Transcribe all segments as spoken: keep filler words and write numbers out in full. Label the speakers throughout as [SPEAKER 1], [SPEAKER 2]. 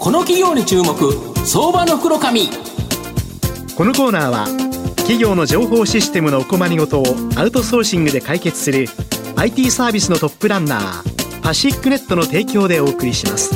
[SPEAKER 1] この企業に注目、相場の袋紙。
[SPEAKER 2] このコーナーは企業の情報システムのお困りごとをアウトソーシングで解決する アイティー サービスのトップランナーパシックネットの提供でお送りします。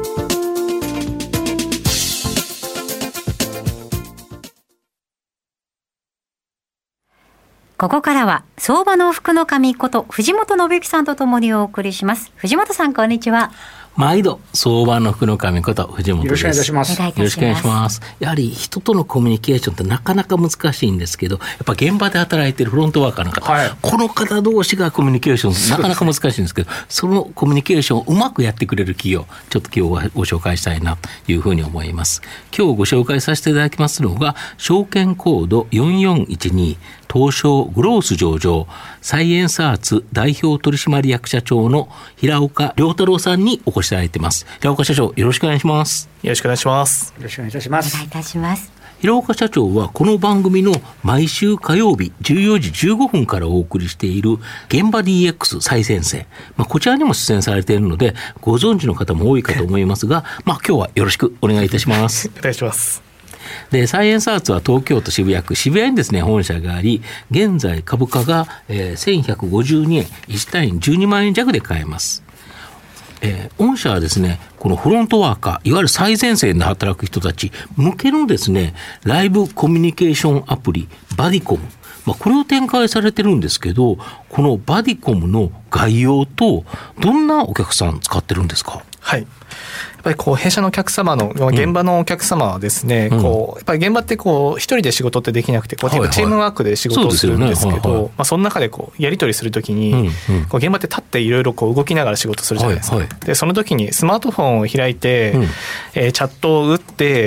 [SPEAKER 3] ここからは相場の福の神こと藤本信之さんとともにお送りします。藤本さん、こんにちは。
[SPEAKER 4] 毎度相場の福の神こと藤本です。
[SPEAKER 5] よろしくお願いいたします。
[SPEAKER 4] よろしくお願いします。やはり人とのコミュニケーションってなかなか難しいんですけど、やっぱ現場で働いているフロントワーカーの方、はい、この方同士がコミュニケーションなかなか難しいんですけど、そのコミュニケーションをうまくやってくれる企業、ちょっと今日はご紹介したいなというふうに思います。今日ご紹介させていただきますのが、証券コードよんよんいちに東証グロース上場サイエンスアーツ代表取締役社長の平岡良太郎さんにお越しいただいています。平岡社長、よろしくお願いします。
[SPEAKER 5] よろしくお願いします。よろしくお願いいたします。
[SPEAKER 3] お願いいたします。
[SPEAKER 4] 平岡社長はこの番組の毎週火曜日じゅうよじじゅうごふんからお送りしている現場 ディーエックス 最前線、まあ、こちらにも出演されているのでご存知の方も多いかと思いますが、まあ、今日はよろしくお願いいたします。
[SPEAKER 5] お願いします。
[SPEAKER 4] でサイエンスアーツは東京都渋谷区渋谷にですね本社があり、現在株価が、えー、せんひゃくごじゅうにえん、いち単位じゅうにまんえん弱で買えます。えー、御社はですね、このフロントワーカー、いわゆる最前線で働く人たち向けのですね、ライブコミュニケーションアプリバディコム、まあ、これを展開されてるんですけど、このバディコムの概要とどんなお客さん使ってるんですか？
[SPEAKER 5] はい、やっぱりこう弊社のお客様の現場のお客様はですね、うん、こうやっぱり現場ってこう一人で仕事ってできなくて、こうチームワークで仕事をするんですけど、まあその中でこうやり取りするときに、うんうん、こう現場って立っていろいろこう動きながら仕事するじゃないですか。はいはい、でその時にスマートフォンを開いて、うんえー、チャットを打って、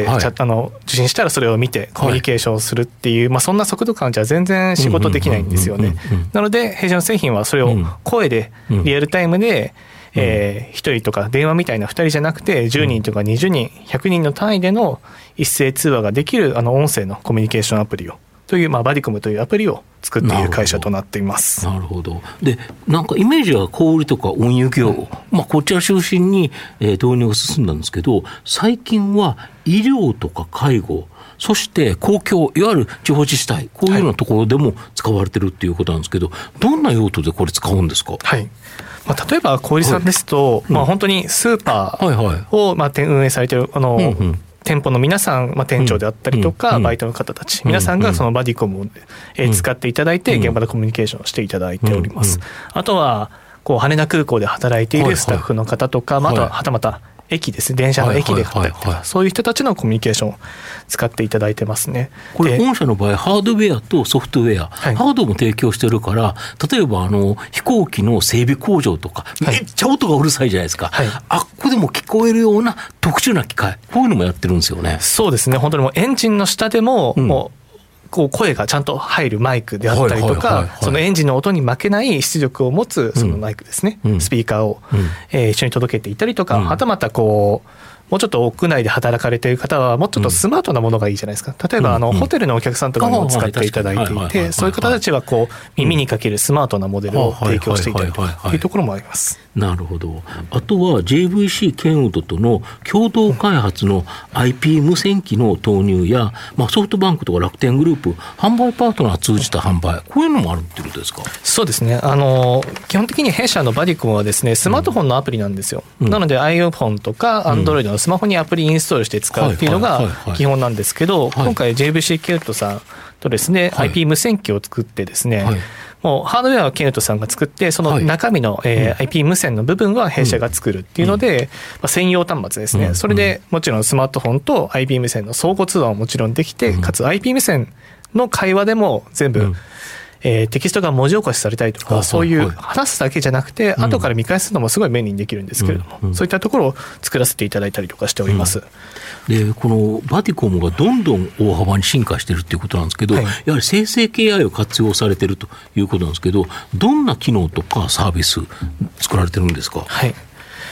[SPEAKER 5] はい、チャットあの受信したらそれを見てコミュニケーションをするっていう、はいまあ、そんな速度感じゃ全然仕事できないんですよね。なので弊社の製品はそれを声でリアルタイムで、えー、ひとりとか電話みたいなふたりじゃなくてじゅうにんとかにじゅうにん、ひゃくにんの単位での一斉通話ができるあの音声のコミュニケーションアプリをという、まあ、バディコムというアプリを作っている会社となっています。
[SPEAKER 4] なるほど。でなんかイメージは小売とか運輸業、うんまあ、こちら中心に、えー、導入が進んだんですけど、最近は医療とか介護、そして公共、いわゆる地方自治体、こういうようなところでも使われてるっていうことなんですけど、はい、どんな用途でこれ使うんですか？
[SPEAKER 5] はいまあ、例えば小売さんですと、はいまあ、本当にスーパーを、まあ、運営されているあの、うんうん店舗の皆さん、まあ、店長であったりとか、うん、バイトの方たち、うん、皆さんがそのバディコムを、えー、使っていただいて、うん、現場でコミュニケーションをしていただいております。うんうん、あとはこう羽田空港で働いているスタッフの方とか、はいはいまあ、あとははたまた駅ですね、電車の駅で働いている、はいはいはいはい、そういう人たちのコミュニケーションを使っていただいてますね。
[SPEAKER 4] これ本社の場合ハードウェアとソフトウェア、はい、ハードも提供してるから、例えばあの飛行機の整備工場とか、はい、めっちゃ音がうるさいじゃないですか、はい、あっこでも聞こえるような特殊な機械、こういうのもやってるんですよね。
[SPEAKER 5] そうですね、本当にもうエンジンの下でも、うん、もうこう声がちゃんと入るマイクであったりとか、そのエンジンの音に負けない出力を持つそのマイクですね、うん、スピーカーを、うんえー、一緒に届けていたりとか、うん、はたまたこうもうちょっと屋内で働かれている方はもうちょっとスマートなものがいいじゃないですか。例えばあの、うん、ホテルのお客さんとかにも使っていただいていて、そういう方たちはこう耳にかけるスマートなモデルを提供していたりというところもあります。
[SPEAKER 4] なるほど。あとは ジェイブイシー ケンウッドとの共同開発の アイピー 無線機の投入や、まあ、ソフトバンクとか楽天グループ販売パートナーを通じた販売、こういうのもあるってことですか？
[SPEAKER 5] そうですね、あの基本的に弊社のバディコムはですね、スマートフォンのアプリなんですよ、うん、なので iPhone とか Android のスマホにアプリインストールして使うっていうのが基本なんですけど、今回 ジェイブイシー ケンウッドさんとですね、はい、アイピー 無線機を作ってですね、はいもうハードウェアはケンウッドさんが作って、その中身の、はいえーうん、アイピー 無線の部分は弊社が作るっていうので、うんまあ、専用端末ですね、うん、それでもちろんスマートフォンと アイピー 無線の相互通話ももちろんできて、うん、かつ アイピー 無線の会話でも全部、うんえー、テキストが文字起こしされたりとか、そういう話すだけじゃなくて、後から見返すのもすごい便利にできるんですけれども、うんうん、そういったところを作らせていただいたりとかしております。
[SPEAKER 4] うん、でこのバディコムがどんどん大幅に進化しているということなんですけど、はい、やはり生成系 エーアイ を活用されているということなんですけど、どんな機能とかサービス作られてるんですか？
[SPEAKER 5] はい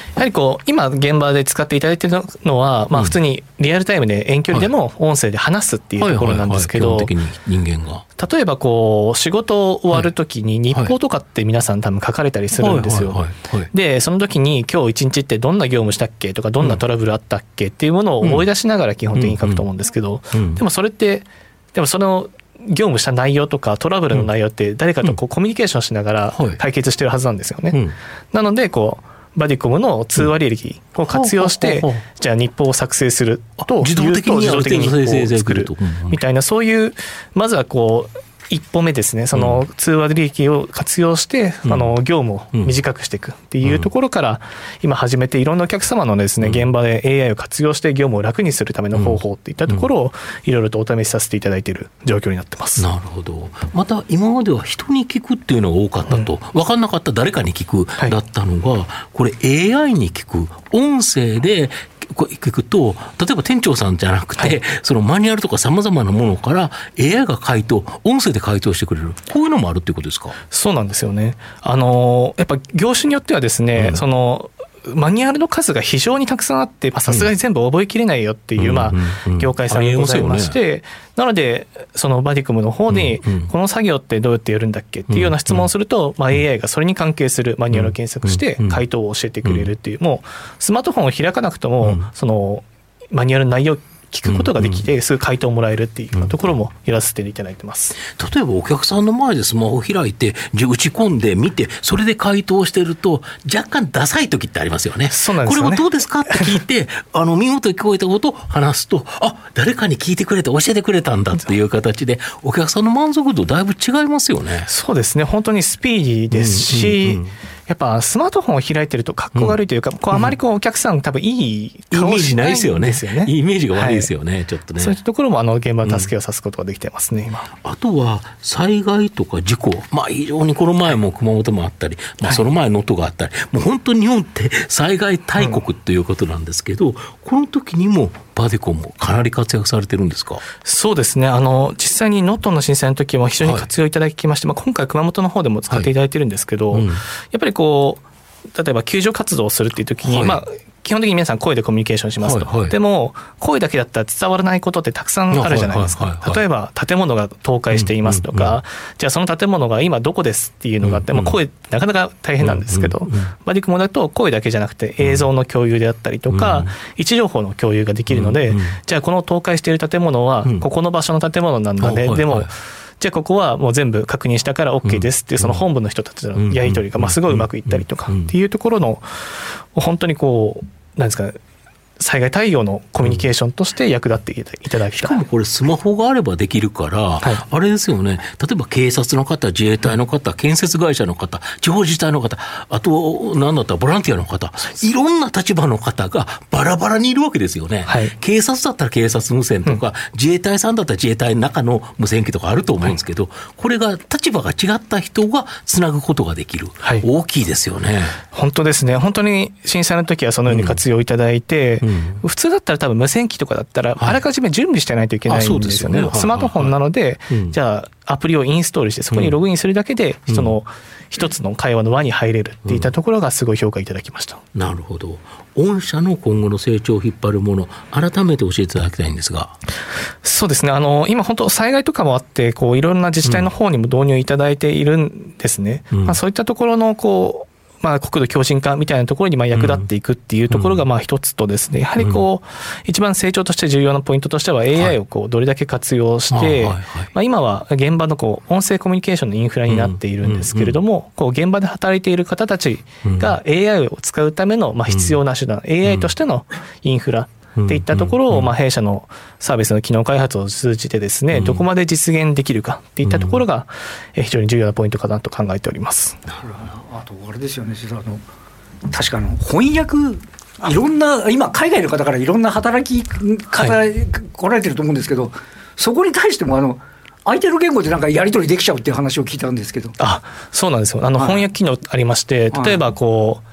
[SPEAKER 5] やはりこう今現場で使っていただいているのは、まあ、普通にリアルタイムで遠距離でも音声で話すっていうところなんですけど、
[SPEAKER 4] 基本的に人間が
[SPEAKER 5] 例えばこう仕事終わるときに日報とかって皆さん多分書かれたりするんですよ。でその時に今日一日ってどんな業務したっけとかどんなトラブルあったっけっていうものを思い出しながら基本的に書くと思うんですけど、でもそれってでもその業務した内容とかトラブルの内容って誰かとこうコミュニケーションしながら解決してるはずなんですよね、うん、なのでこうバディコムの通話履歴を活用してじゃあ日報を作成するというと自動的に日報を作るみたいな、そういうまずはこう一歩目ですね、その通話履歴を活用して、うん、あの業務を短くしていくっていうところから今始めて、いろんなお客様のですね現場で エーアイ を活用して業務を楽にするための方法っていったところをいろいろとお試しさせていただいている状況になってます。
[SPEAKER 4] なるほど。また今までは人に聞くっていうのが多かったと、うん、分かんなかった誰かに聞くだったのが、はい、これ エーアイ に聞く、音声で聞くと、例えば店長さんじゃなくて、はい、そのマニュアルとかさまざまなものから エーアイ が回答、音声で回答してくれる、こういうのもあるっていうことですか？
[SPEAKER 5] そうなんですよね。あのやっぱ業種によってはですね、うん、そのマニュアルの数が非常にたくさんあってさすがに全部覚えきれないよっていう、まあ、業界さんがございまして、なのでそのバディコムの方にこの作業ってどうやってやるんだっけっていうような質問をすると、まあ、エーアイ がそれに関係するマニュアルを検索して回答を教えてくれるっていう、もうスマートフォンを開かなくともそのマニュアルの内容聞くことができてすぐ回答をもらえるっていうところもやらせていただいてます。
[SPEAKER 4] 例えばお客さんの前でスマホを開いて打ち込んで見てそれで回答してると若干ダサい時ってありますよね。
[SPEAKER 5] そうなんですよね。
[SPEAKER 4] これはどうですかって聞いてあの見事に聞こえたことを話すと、あ、誰かに聞いてくれて教えてくれたんだっていう形でお客さんの満足度だいぶ違いますよね。
[SPEAKER 5] そうですね、本当にスピーディーですし、うんうんうん、やっぱスマートフォンを開いてると格好悪いというか、うん、こうあまりこうお客さん多分いい顔しないんですよね。
[SPEAKER 4] いいイメージが悪いですよね、はい、ちょっとね。
[SPEAKER 5] そういったところもあの現場の助けをさすことができてますね、うん、今。
[SPEAKER 4] あとは災害とか事故、まあ非常にこの前も熊本もあったり、まあ、その前能登があったり、はい、もう本当に日本って災害大国ということなんですけど、うん、この時にもバディコムもかなり活躍されてるんですか？
[SPEAKER 5] そうですね、あの実際に能登の震災の時も非常に活用いただきまして、はい、まあ、今回熊本の方でも使っていただいてるんですけど、はい、うん、やっぱりこう例えば救助活動をするっていう時に、はい、まあ基本的に皆さん声でコミュニケーションしますと、はいはい、でも声だけだったら伝わらないことってたくさんあるじゃないですか、はいはいはいはい、例えば建物が倒壊していますとか、うんうんうん、じゃあその建物が今どこですっていうのがあって、うんうん、まあ、声なかなか大変なんですけど、うんうんうん、バディコムだと声だけじゃなくて映像の共有であったりとか、うん、位置情報の共有ができるので、うんうん、じゃあこの倒壊している建物はここの場所の建物なんだね、うん、でも、はいはい、じゃあここはもう全部確認したから OK ですっていうその本部の人たちのやり取りがまあすごいうまくいったりとかっていうところの本当にこうなんですかね、災害対応のコミュニケーションとして役立っていただきたい。
[SPEAKER 4] しかもこれスマホがあればできるから、はい、あれですよね、例えば警察の方、自衛隊の方、建設会社の方、地方自治体の方、あと何だったらボランティアの方、いろんな立場の方がバラバラにいるわけですよね、はい、警察だったら警察無線とか、うん、自衛隊さんだったら自衛隊の中の無線機とかあると思うんですけど、はい、これが立場が違った人がつなぐことができる、はい、大きいですよね。
[SPEAKER 5] 本当ですね、本当に震災の時はそのように活用いただいて、うんうん、普通だったら多分無線機とかだったらあらかじめ準備してないといけないんですよね、はい、スマートフォンなので、はいはい、じゃあアプリをインストールしてそこにログインするだけで、うん、その一つの会話の輪に入れるっていったところがすごい評価いただきました、
[SPEAKER 4] うん、なるほど。御社の今後の成長を引っ張るもの、改めて教えていただきたいんですが。
[SPEAKER 5] そうですね、あの今本当災害とかもあってこういろんな自治体の方にも導入いただいているんですね、うん、まあ、そういったところのこうまあ、国土強靭化みたいなところにまあ役立っていくっていうところがまあ一つとですね、やはりこう一番成長として重要なポイントとしては エーアイ をこうどれだけ活用してまあ今は現場のこう音声コミュニケーションのインフラになっているんですけれども、こう現場で働いている方たちが エーアイ を使うためのまあ必要な手段、エーアイ としてのインフラっていったところをまあ弊社のサービスの機能開発を通じてですね、どこまで実現できるかっていったところが非常に重要なポイントかなと考えております。
[SPEAKER 6] なるほど。あとあれですよね、あの確かあの翻訳いろんな今海外の方からいろんな働き方、はい、来られてると思うんですけど、そこに対してもあの相手の言語でなんかやり取りできちゃうっていう話を聞いたんですけど。
[SPEAKER 5] あ、そうなんですよ。あの翻訳機能ありまして、例えばこう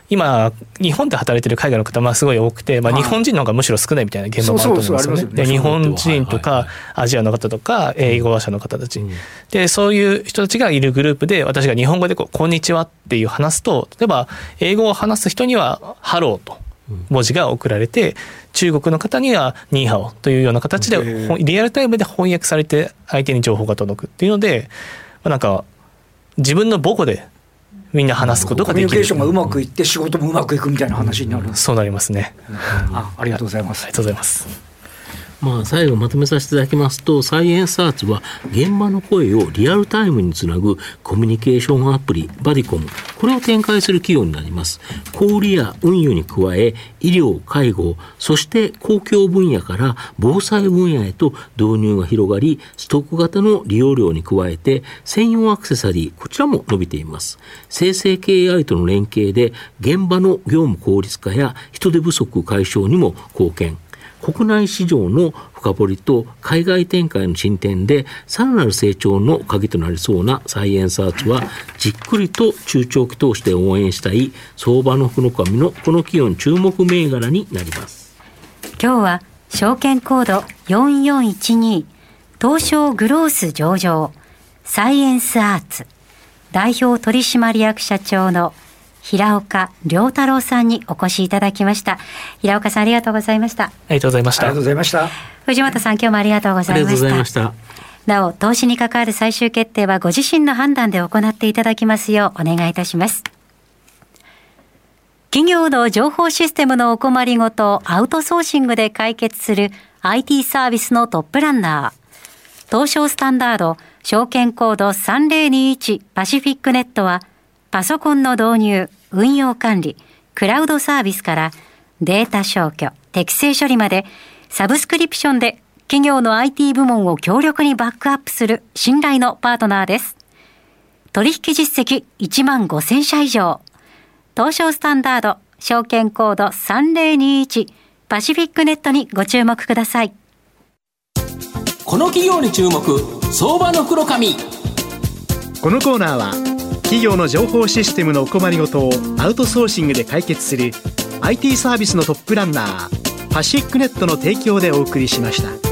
[SPEAKER 5] 今日本で働いてる海外の方はすごい多くて、まあ、日本人の方がむしろ少ないみたいな現場もあると思うんですよね。で日本人とかアジアの方とか英語話者の方たち、でそういう人たちがいるグループで、私が日本語でこうこんにちはっていう話すと、例えば英語を話す人にはハローと文字が送られて、中国の方にはニーハオというような形でリアルタイムで翻訳されて相手に情報が届くっていうので、なんか自分の母語でみんな話すことができる。
[SPEAKER 6] コミュニケーションがうまくいって仕事もうまくいくみたいな話になる、うん、
[SPEAKER 5] そうなりますね。
[SPEAKER 6] あ、ありがとうございます。
[SPEAKER 5] ありがとうございます。
[SPEAKER 4] まあ、最後まとめさせていただきますと、サイエンスアーツは現場の声をリアルタイムにつなぐコミュニケーションアプリバディコム、これを展開する企業になります。小売や運輸に加え、医療、介護、そして公共分野から防災分野へと導入が広がり、ストック型の利用量に加えて専用アクセサリー、こちらも伸びています。生成系 エーアイ との連携で現場の業務効率化や人手不足解消にも貢献。国内市場の深掘りと海外展開の進展でさらなる成長の鍵となりそうなサイエンスアーツは、じっくりと中長期投資で応援したい相場の福の神のこの企業の注目銘柄になります。
[SPEAKER 3] 今日は証券コードよんよんいちに東証グロース上場サイエンスアーツ代表取締役社長の平岡良太郎さんにお越しいただきました。平岡さん、ありがとうございました。
[SPEAKER 5] ありがとうございました。
[SPEAKER 6] ありがとうございました。
[SPEAKER 3] 藤本さん、今日もありがとうございました。
[SPEAKER 4] ありがとうございました。
[SPEAKER 3] なお、投資に関わる最終決定はご自身の判断で行っていただきますようお願いいたします。企業の情報システムのお困りごとをアウトソーシングで解決する アイティー サービスのトップランナー、東証スタンダード証券コードさんぜろにいちパシフィックネットは、パソコンの導入、運用管理、クラウドサービスからデータ消去、適正処理までサブスクリプションで企業の アイティー 部門を強力にバックアップする信頼のパートナーです。取引実績いちまんごせんしゃ以上。東証スタンダード証券コードさんぜろにいちパシフィックネットにご注目ください。
[SPEAKER 1] この企業に注目、相場の福の神。
[SPEAKER 2] このコーナーは企業の情報システムのお困りごとをアウトソーシングで解決する アイティー サービスのトップランナーパシフィックネットの提供でお送りしました。